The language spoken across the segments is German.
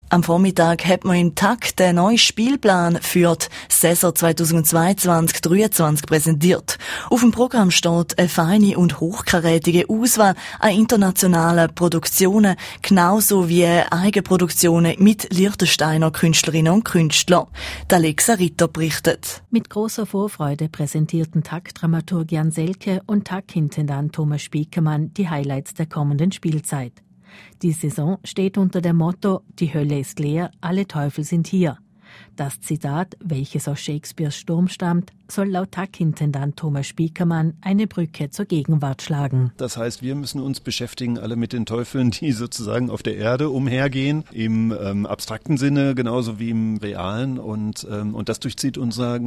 Am Vormittag hat man im TAC den neuen Spielplan für die Saison 2022-23 präsentiert. Auf dem Programm steht eine feine und hochkarätige Auswahl an internationalen Produktionen, genauso wie Eigenproduktionen mit Liechtensteiner Künstlerinnen und Künstlern. Alexa Ritter berichtet. Mit großer Vorfreude präsentierten TAC-Dramaturg Jan Selke und TAC-Intendant Thomas Spiekermann die Highlights der kommenden Spielzeit. Die Saison steht unter dem Motto »Die Hölle ist leer, alle Teufel sind hier«. Das Zitat, welches aus Shakespeares Sturm stammt, soll laut TAC-Intendant Thomas Spiekermann eine Brücke zur Gegenwart schlagen. Das heißt, wir müssen uns beschäftigen, alle mit den Teufeln, die sozusagen auf der Erde umhergehen, im abstrakten Sinne genauso wie im realen. Und das durchzieht unsere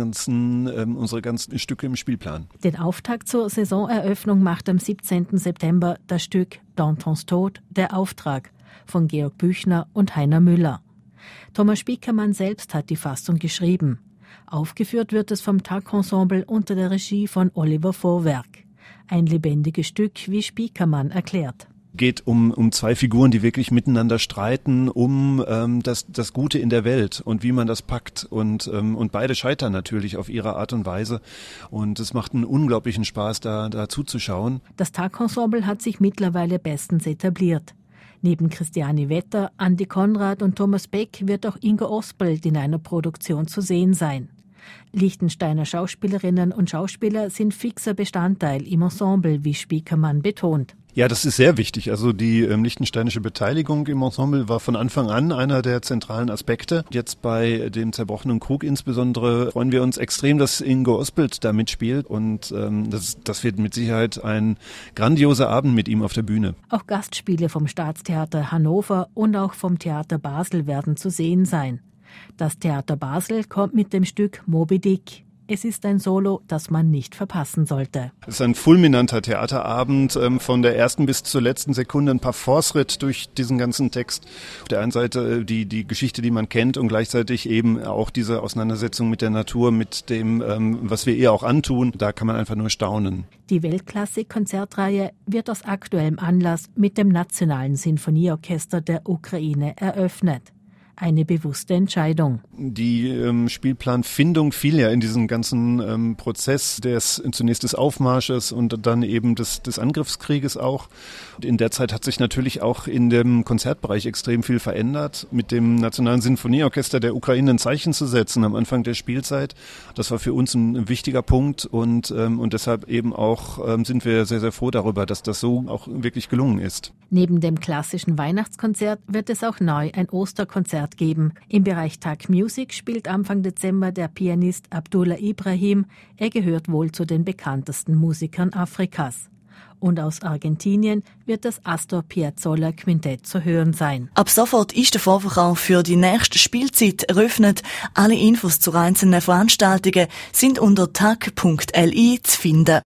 ganzen Stücke im Spielplan. Den Auftakt zur Saisoneröffnung macht am 17. September das Stück Dantons Tod, der Auftrag von Georg Büchner und Heiner Müller. Thomas Spiekermann selbst hat die Fassung geschrieben. Aufgeführt wird es vom TAC-Ensemble unter der Regie von Oliver Vorwerk. Ein lebendiges Stück, wie Spiekermann erklärt. Geht um zwei Figuren, die wirklich miteinander streiten, um das Gute in der Welt und wie man das packt. Und beide scheitern natürlich auf ihre Art und Weise. Und es macht einen unglaublichen Spaß, da zuzuschauen. Das TAC-Ensemble hat sich mittlerweile bestens etabliert. Neben Christiane Wetter, Andi Konrad und Thomas Beck wird auch Ingo Ospelt in einer Produktion zu sehen sein. Liechtensteiner Schauspielerinnen und Schauspieler sind fixer Bestandteil im Ensemble, wie Spiekermann betont. Ja, das ist sehr wichtig. Also die liechtensteinische Beteiligung im Ensemble war von Anfang an einer der zentralen Aspekte. Jetzt bei dem Zerbrochenen Krug insbesondere freuen wir uns extrem, dass Ingo Ospelt da mitspielt und das wird mit Sicherheit ein grandioser Abend mit ihm auf der Bühne. Auch Gastspiele vom Staatstheater Hannover und auch vom Theater Basel werden zu sehen sein. Das Theater Basel kommt mit dem Stück Moby Dick. Es ist ein Solo, das man nicht verpassen sollte. Es ist ein fulminanter Theaterabend, von der ersten bis zur letzten Sekunde ein paar Fortschritt durch diesen ganzen Text. Auf der einen Seite die Geschichte, die man kennt und gleichzeitig eben auch diese Auseinandersetzung mit der Natur, mit dem, was wir ihr auch antun. Da kann man einfach nur staunen. Die Weltklassik-Konzertreihe wird aus aktuellem Anlass mit dem Nationalen Sinfonieorchester der Ukraine eröffnet. Eine bewusste Entscheidung. Die Spielplanfindung fiel ja in diesen ganzen Prozess zunächst des Aufmarsches und dann eben des Angriffskrieges auch. In der Zeit hat sich natürlich auch in dem Konzertbereich extrem viel verändert. Mit dem Nationalen Sinfonieorchester der Ukraine ein Zeichen zu setzen am Anfang der Spielzeit, das war für uns ein wichtiger Punkt und deshalb eben auch sind wir sehr, sehr froh darüber, dass das so auch wirklich gelungen ist. Neben dem klassischen Weihnachtskonzert wird es auch neu ein Osterkonzert geben. Im Bereich TAC Music spielt Anfang Dezember der Pianist Abdullah Ibrahim. Er gehört wohl zu den bekanntesten Musikern Afrikas. Und aus Argentinien wird das Astor Piazzolla Quintett zu hören sein. Ab sofort ist der Vorverkauf für die nächste Spielzeit eröffnet. Alle Infos zu einzelnen Veranstaltungen sind unter tac.li zu finden.